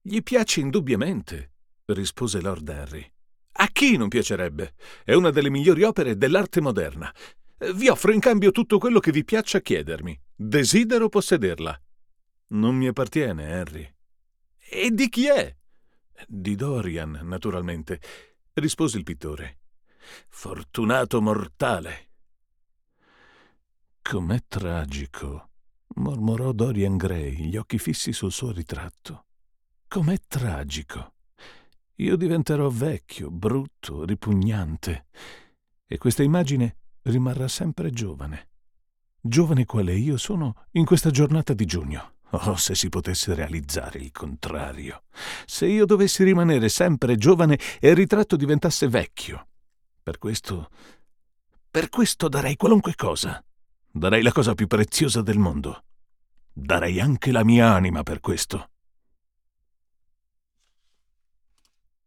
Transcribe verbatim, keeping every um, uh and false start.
Gli piace indubbiamente, rispose Lord Henry. A chi non piacerebbe? È una delle migliori opere dell'arte moderna. Vi offro in cambio tutto quello che vi piaccia chiedermi. Desidero possederla. Non mi appartiene, Henry. E di chi è? Di Dorian, naturalmente, rispose il pittore. Fortunato mortale. Com'è tragico, mormorò Dorian Gray, gli occhi fissi sul suo ritratto. Com'è tragico. Io diventerò vecchio, brutto, ripugnante, e questa immagine rimarrà sempre giovane. Giovane quale io sono in questa giornata di giugno. Oh, se si potesse realizzare il contrario. Se io dovessi rimanere sempre giovane e il ritratto diventasse vecchio. Per questo... Per questo darei qualunque cosa. Darei la cosa più preziosa del mondo. Darei anche la mia anima per questo.